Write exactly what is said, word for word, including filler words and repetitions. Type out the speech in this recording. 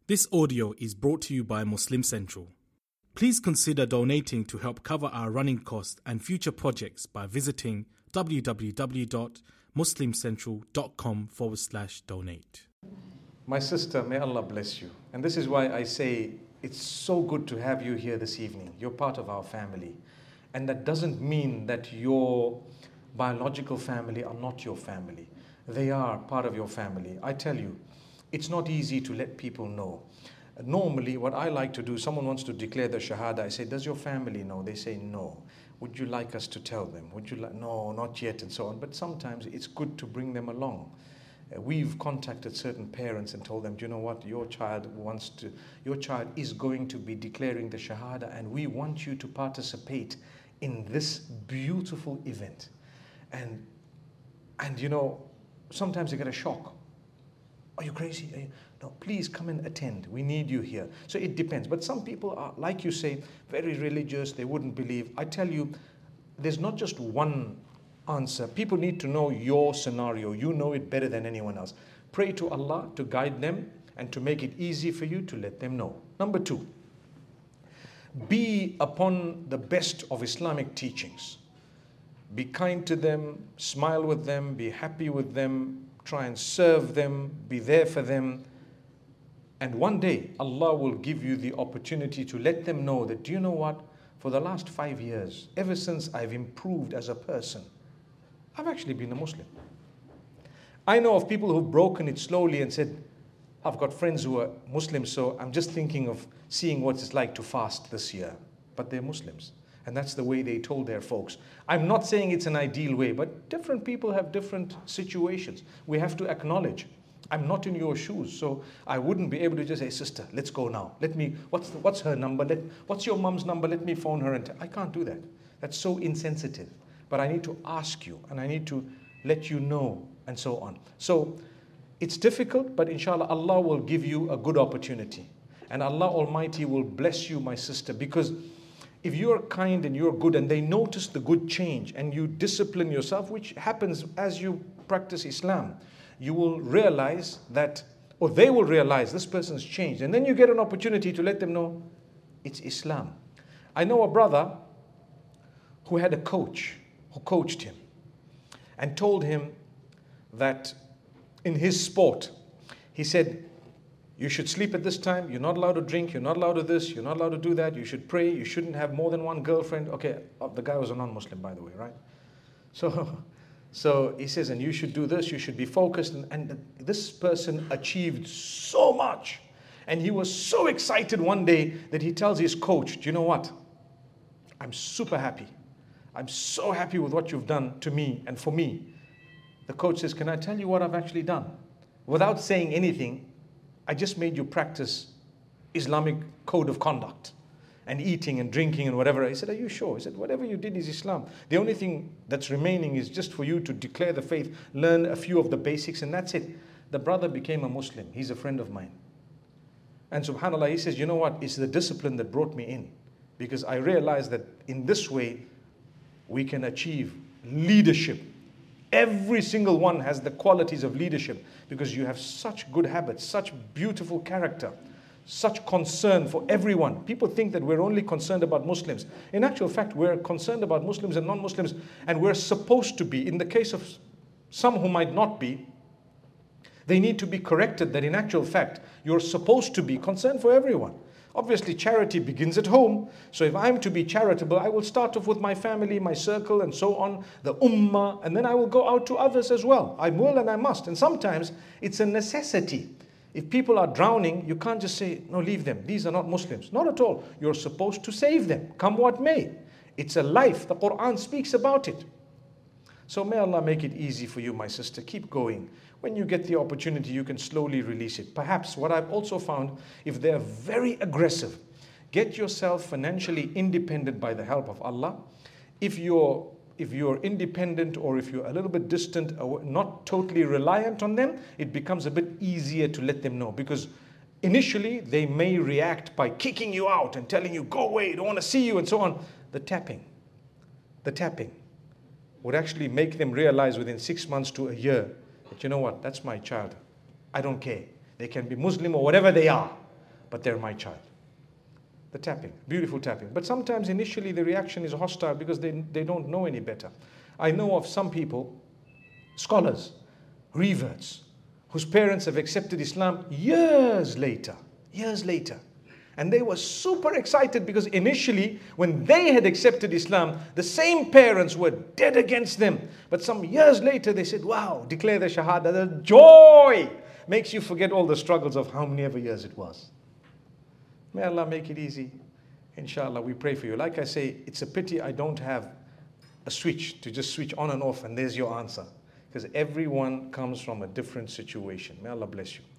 This audio is brought to you by Muslim Central. Please consider donating to help cover our running costs and future projects by visiting www.muslimcentral.com forward slash donate. My sister, may Allah bless you. And this is why I say it's so good to have you here this evening. You're part of our family. And that doesn't mean that your biological family are not your family. They are part of your family. I tell you, it's not easy to let people know. Normally, what I like to do, someone wants to declare the Shahada, I say, does your family know? They say, no. Would you like us to tell them? Would you like, no, not yet, and so on. But sometimes it's good to bring them along. Uh, we've contacted certain parents and told them, do you know what, your child wants to, your child is going to be declaring the Shahada, and we want you to participate in this beautiful event. And, and you know, sometimes they get a shock. Are you crazy? Are you? No, please come and attend. We need you here. So it depends. But some people are, like you say, very religious. They wouldn't believe. I tell you, there's not just one answer. People need to know your scenario. You know it better than anyone else. Pray to Allah to guide them and to make it easy for you to let them know. Number two, be upon the best of Islamic teachings. Be kind to them, smile with them, be happy with them, try and serve them, be there for them. And one day, Allah will give you the opportunity to let them know that, do you know what? For the last five years, ever since I've improved as a person, I've actually been a Muslim. I know of people who've broken it slowly and said, I've got friends who are Muslims, so I'm just thinking of seeing what it's like to fast this year. But they're Muslims. And that's the way they told their folks. I'm not saying it's an ideal way, but different people have different situations. We have to acknowledge, I'm not in your shoes, so I wouldn't be able to just say, sister, let's go now. Let me, what's, the, what's her number? Let, what's your mom's number? Let me phone her. And t-. I can't do that. That's so insensitive. But I need to ask you, and I need to let you know, and so on. So it's difficult, but inshallah, Allah will give you a good opportunity. And Allah Almighty will bless you, my sister, because if you're kind and you're good and they notice the good change and you discipline yourself, which happens as you practice Islam, you will realize that, or they will realize this person's changed. And then you get an opportunity to let them know it's Islam. I know a brother who had a coach, who coached him and told him that in his sport, he said, you should sleep at this time, you're not allowed to drink, you're not allowed to this, you're not allowed to do that, you should pray, you shouldn't have more than one girlfriend. Okay, the guy was a non-Muslim, by the way, right? So, so he says, and you should do this, you should be focused. And, and this person achieved so much. And he was so excited one day that he tells his coach, do you know what? I'm super happy. I'm so happy with what you've done to me and for me. The coach says, can I tell you what I've actually done? Without saying anything, I just made you practice Islamic code of conduct and eating and drinking and whatever. He said, are you sure? He said, whatever you did is Islam. The only thing that's remaining is just for you to declare the faith, learn a few of the basics, and that's it. The brother became a Muslim. He's a friend of mine. And subhanAllah, he says, you know what? It's the discipline that brought me in. Because I realized that in this way, we can achieve leadership. Every single one has the qualities of leadership because you have such good habits, such beautiful character, such concern for everyone. People think that we're only concerned about Muslims. In actual fact, we're concerned about Muslims and non-Muslims, and we're supposed to be. In the case of some who might not be, they need to be corrected that in actual fact, you're supposed to be concerned for everyone. Obviously, charity begins at home. So if I'm to be charitable, I will start off with my family, my circle, and so on, the ummah, and then I will go out to others as well. I will and I must. And sometimes it's a necessity. If people are drowning, you can't just say, no, leave them. These are not Muslims. Not at all. You're supposed to save them, come what may. It's a life. The Quran speaks about it. So may Allah make it easy for you, my sister. Keep going. When you get the opportunity, you can slowly release it. Perhaps what I've also found, if they're very aggressive, get yourself financially independent by the help of Allah. If you're, if you're independent or if you're a little bit distant, or not totally reliant on them, it becomes a bit easier to let them know. Because initially, they may react by kicking you out and telling you, go away, I don't want to see you, and so on. The tapping, the tapping would actually make them realize within six months to a year that, you know what, that's my child. I don't care. They can be Muslim or whatever they are. but they're my child. The tapping, beautiful tapping. But sometimes initially the reaction is hostile because they, they don't know any better. I know of some people, scholars, reverts, whose parents have accepted Islam years later, years later. And they were super excited because initially, when they had accepted Islam, the same parents were dead against them. But some years later, they said, wow, declare the Shahada. The joy makes you forget all the struggles of how many ever years it was. May Allah make it easy. Inshallah, we pray for you. Like I say, it's a pity I don't have a switch to just switch on and off and there's your answer. Because everyone comes from a different situation. May Allah bless you.